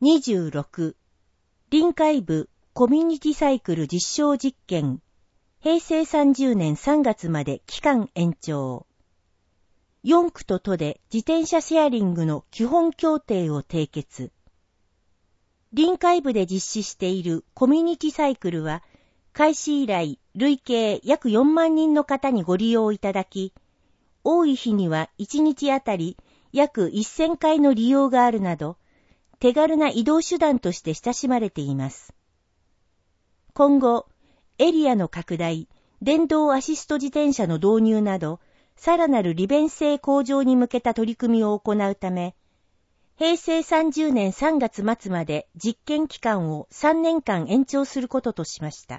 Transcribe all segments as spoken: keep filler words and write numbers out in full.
にじゅうろく、臨海部コミュニティサイクル実証実験、へいせいさんじゅうねんさんがつまで期間延長。よんくと都で自転車シェアリングの基本協定を締結。臨海部で実施しているコミュニティサイクルは、開始以来累計約よんまんにんの方にご利用いただき、多い日にはいちにちあたり約せんかいの利用があるなど、手軽な移動手段として親しまれています。今後、エリアの拡大、電動アシスト自転車の導入など、さらなる利便性向上に向けた取り組みを行うため、へいせいさんじゅうねんさんがつまつまで実験期間をさんねんかん延長することとしました。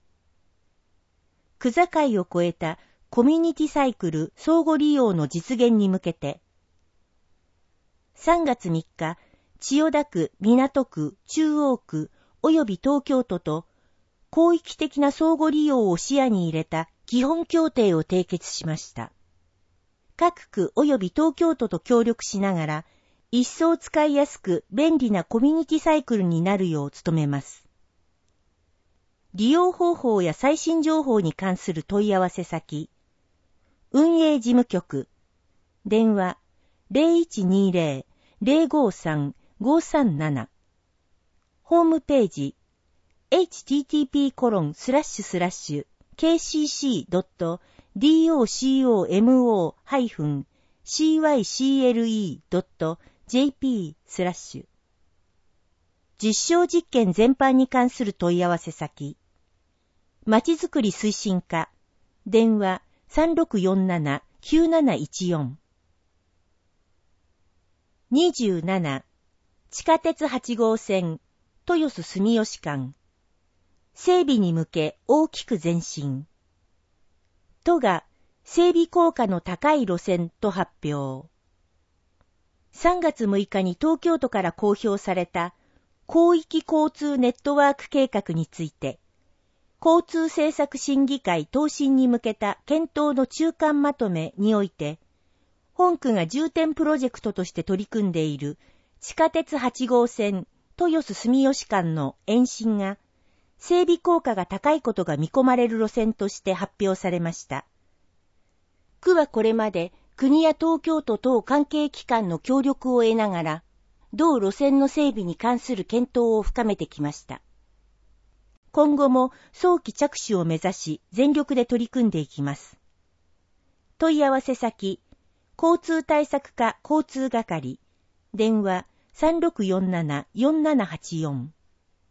区境を越えたコミュニティサイクル相互利用の実現に向けて、さんがつみっか、千代田区、港区、中央区、及び東京都と、広域的な相互利用を視野に入れた基本協定を締結しました。各区及び東京都と協力しながら、一層使いやすく便利なコミュニティサイクルになるよう努めます。利用方法や最新情報に関する問い合わせ先、運営事務局、電話 ゼロいちにゼロ ゼロごさん ごさんなな、ホームページ エイチティーティーピーコロンスラッシュスラッシュケーシーシードットドコムシーワイシーエルイードットジェーピー スラッシュ実証実験全般に関する問い合わせ先、まちづくり推進課、電話 さんろくよんなな きゅうなないちよん。にじゅうなな、地下鉄はちごうせん、豊洲住吉間。整備に向け大きく前進。都が整備効果の高い路線と発表。さんがつむいかに東京都から公表された広域交通ネットワーク計画について、交通政策審議会答申に向けた検討の中間まとめにおいて、本区が重点プロジェクトとして取り組んでいる地下鉄はちごうせん豊洲住吉間の延伸が整備効果が高いことが見込まれる路線として発表されました。区はこれまで国や東京都等関係機関の協力を得ながら、同路線の整備に関する検討を深めてきました。今後も早期着手を目指し全力で取り組んでいきます。問い合わせ先、交通対策課交通係、電話 さんろくよんなな よんななはちよん。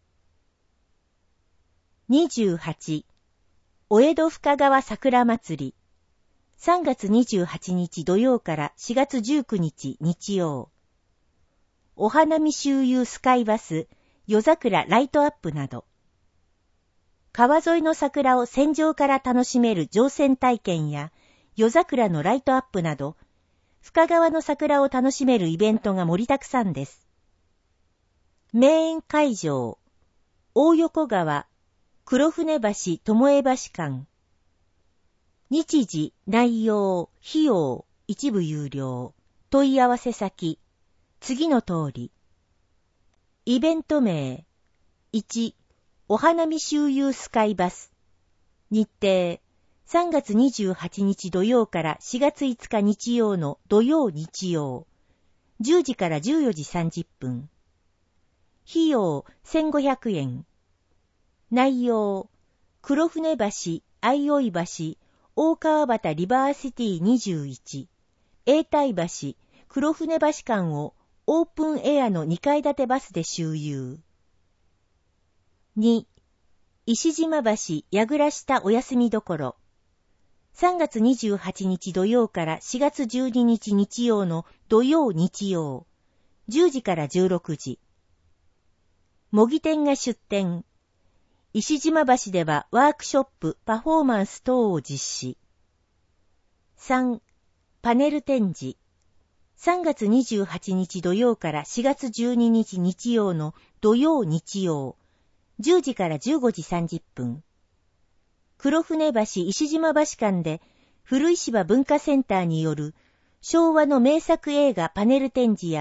にじゅうはち、お江戸深川桜祭り、さんがつにじゅうはちにち土曜からしがつじゅうくにち日曜。お花見周遊スカイバス、夜桜ライトアップなど。川沿いの桜を船上から楽しめる乗船体験や夜桜のライトアップなど、深川の桜を楽しめるイベントが盛りだくさんです。名園会場、大横川、黒船橋巴江橋間。日時、内容、費用、一部有料。問い合わせ先、次の通り。イベント名、いち、お花見周遊スカイバス。日程、さんがつにじゅうはちにち土曜からしがついつか日曜の土曜日曜。じゅうじからじゅうよじさんじゅっぷん。費用せんごひゃくえん。内容、黒船橋、相生橋、大川端リバーシティにじゅういち、永代橋、黒船橋間をオープンエアのにかい建てバスで周遊。に、石島橋、矢倉下お休みどころ。さんがつにじゅうはちにち土曜からしがつじゅうににち日曜の土曜日曜。じゅうじからじゅうろくじ。模擬店が出店。石島橋ではワークショップ、パフォーマンス等を実施。さん、パネル展示。さんがつにじゅうはちにち土曜からしがつじゅうににち日曜の土曜日曜。じゅうじからじゅうごじさんじゅっぷん。黒船橋石島橋間で古石場文化センターによる昭和の名作映画パネル展示や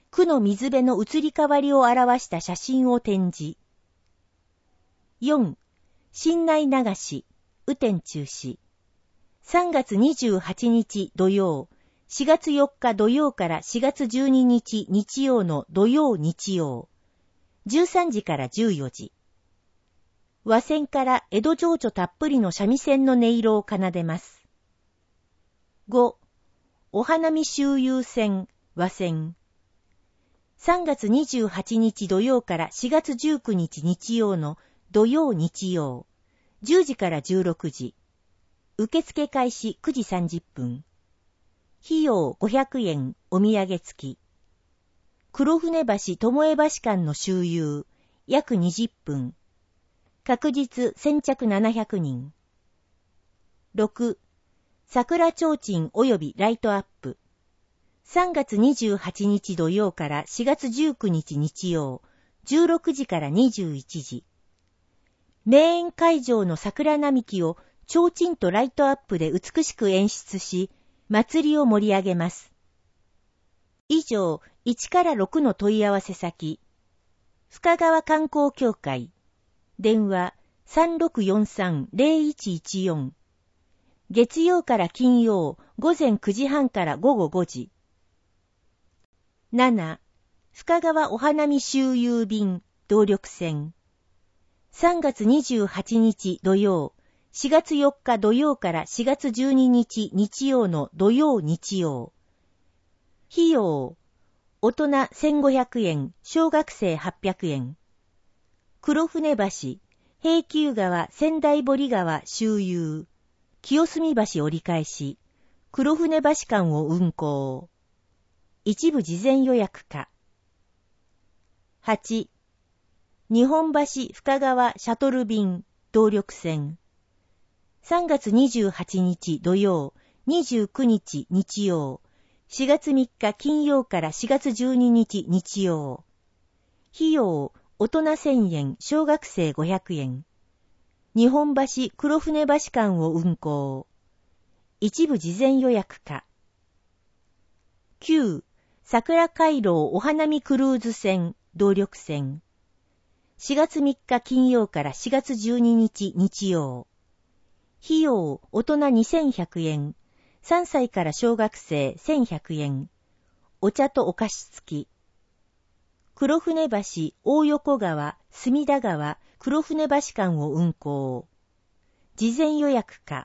区の水辺の移り変わりを表した写真を展示。よん. 新内流し、雨天中止。さんがつにじゅうはちにち土曜、しがつよっか土曜からしがつじゅうににち日曜の土曜日曜。じゅうさんじからじゅうよじ。和船から江戸情緒たっぷりの三味線の音色を奏でます。ご. お花見周遊船、和船。さんがつにじゅうはちにち土曜からしがつじゅうくにち日曜の土曜日曜。じゅうじからじゅうろくじ。受付開始くじさんじゅっぷん。費用ごひゃくえん、お土産付き。黒船橋友江橋間の周遊、約にじゅっぷん。確実先着ななひゃくにん。ろく. 桜提灯及びライトアップ。さんがつにじゅうはちにち土曜からしがつじゅうくにち日曜、じゅうろくじからにじゅういちじ。名園会場の桜並木を提灯とライトアップで美しく演出し、祭りを盛り上げます。以上、いちからろくの問い合わせ先。深川観光協会。電話 さんろくよんさんゼロいちいちよん。月曜から金曜、午前くじはんから午後ごじ。なな. 深川お花見周遊便、動力船。さんがつにじゅうはちにち土曜、しがつよっか土曜からしがつじゅうににち日曜の土曜日曜。費用、大人せんごひゃくえん、小学生はっぴゃくえん。黒船橋、平久川仙台堀川周遊、清澄橋折り返し、黒船橋間を運行。一部事前予約可。はち. 日本橋深川シャトル便、動力船。さんがつにじゅうはちにち土曜、にじゅうくにち日曜、しがつみっか金曜からしがつじゅうににち日曜。費用、大人せんえん、小学生ごひゃくえん。日本橋黒船橋間を運行。一部事前予約可。きゅう. 桜回廊お花見クルーズ船、動力船。しがつみっか金曜からしがつじゅうににち日曜。費用、大人にせんひゃくえん。さんさいから小学生せんひゃくえん。お茶とお菓子付き。黒船橋、大横川、隅田川、黒船橋間を運行。事前予約可。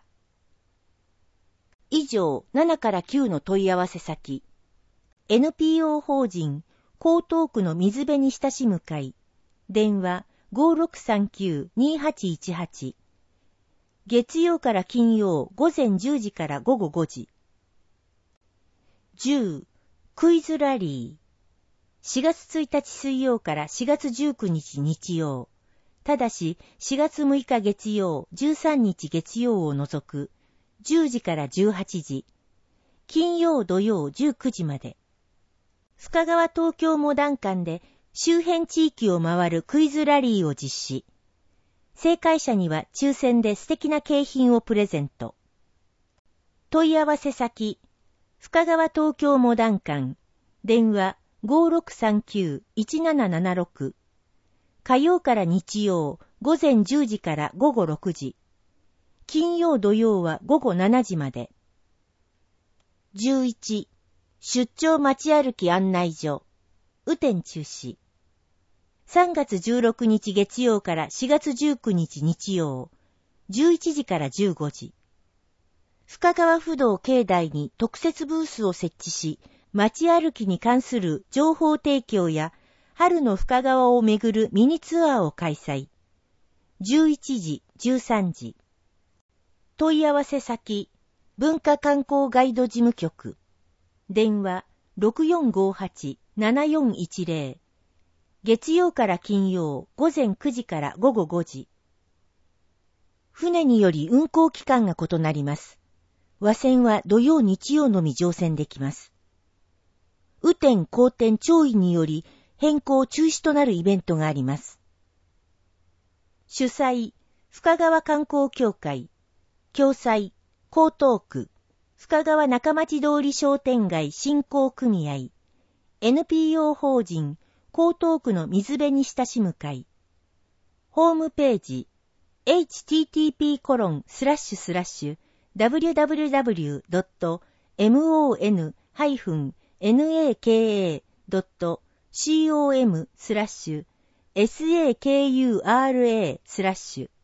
以上、ななからきゅうの問い合わせ先。エヌピーオー 法人、江東区の水辺に親しむ会。電話 ごろくさんきゅうにはちいちはち。月曜から金曜午前じゅうじから午後ごじ。じゅう. クイズラリー。しがつついたち水曜からしがつじゅうくにち日曜。ただししがつむいか月曜、じゅうさんにち月曜を除くじゅうじからじゅうはちじ。金曜土曜じゅうくじまで。深川東京モダン館で周辺地域を回るクイズラリーを実施。正解者には抽選で素敵な景品をプレゼント。問い合わせ先、深川東京モダン館、電話 ごろくさんきゅういちななななろく。火曜から日曜、午前じゅうじから午後ろくじ。金曜土曜は午後しちじまで。じゅういち. 出張街歩き案内所、雨天中止。さんがつじゅうろくにち月曜からしがつじゅうくにち日曜、じゅういちじからじゅうごじ。深川不動境内に特設ブースを設置し、街歩きに関する情報提供や、春の深川をめぐるミニツアーを開催。じゅういちじ、じゅうさんじ。問い合わせ先、文化観光ガイド事務局。電話 ろくよんごはちななよんいちゼロ。月曜から金曜、午前くじから午後ごじ。船により運航期間が異なります。和船は土曜日曜のみ乗船できます。雨天荒天潮位により変更中止となるイベントがあります。主催、深川観光協会。共催、江東区、深川中町通り商店街振興組合。 エヌピーオー 法人江東区の水辺に親しむ会。ホームページ エイチティーティーピーコロンスラッシュスラッシュダブリューダブリューダブリュードットモンハイフンナカドットコムスラッシュサクラスラッシュ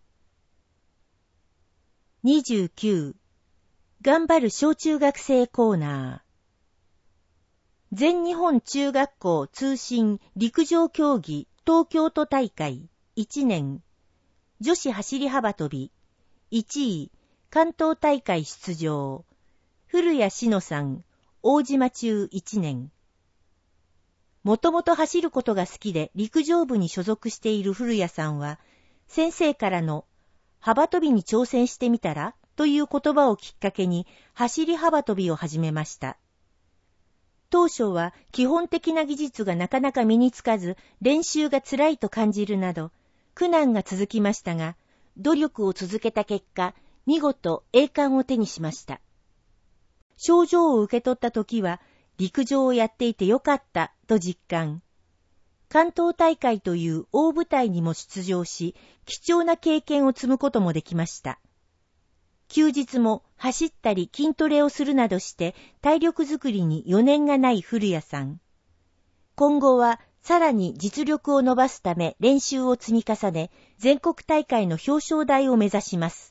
にじゅうきゅう頑張る小中学生コーナー。全日本中学校通信陸上競技東京都大会いちねん女子走り幅跳びいちい関東大会出場古谷志乃さん大島中いちねん。もともと走ることが好きで陸上部に所属している古谷さんは先生からの幅跳びに挑戦してみたらという言葉をきっかけに走り幅跳びを始めました。当初は基本的な技術がなかなか身につかず練習が辛いと感じるなど苦難が続きましたが、努力を続けた結果見事栄冠を手にしました。賞状を受け取った時は陸上をやっていてよかったと実感。関東大会という大舞台にも出場し貴重な経験を積むこともできました。休日も走ったり筋トレをするなどして体力づくりに余念がない古谷さん。今後はさらに実力を伸ばすため練習を積み重ね、全国大会の表彰台を目指します。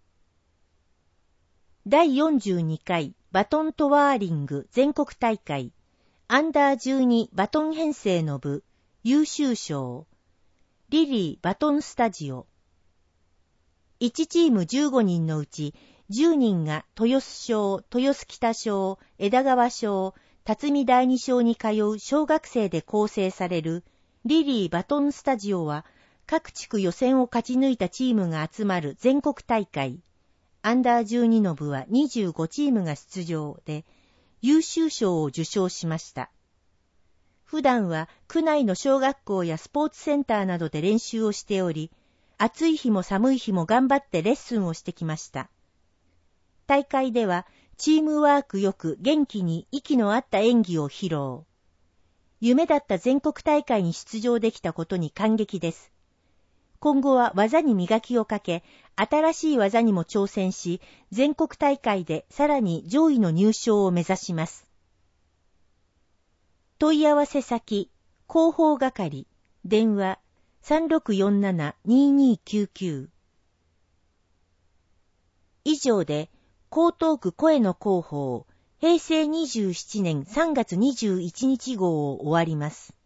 だいよんじゅうにかいバトントワーリング全国大会アンダーじゅうにバトン編成の部優秀賞リリーバトンスタジオ。いちチームじゅうごにんのうちじゅうにんが豊洲小、豊洲北小、枝川小、辰巳第二小に通う小学生で構成されるリリーバトンスタジオは各地区予選を勝ち抜いたチームが集まる全国大会。アンダーじゅうにの部はにじゅうごチームが出場で優秀賞を受賞しました。普段は区内の小学校やスポーツセンターなどで練習をしており、暑い日も寒い日も頑張ってレッスンをしてきました。大会ではチームワークよく元気に息の合った演技を披露。夢だった全国大会に出場できたことに感激です。今後は技に磨きをかけ、新しい技にも挑戦し、全国大会でさらに上位の入賞を目指します。問い合わせ先、広報係、電話、さんろくよんなな にーにーきゅうきゅう。以上で、江東区声の広報、へいせいにじゅうななねんさんがつにじゅういちにち号を終わります。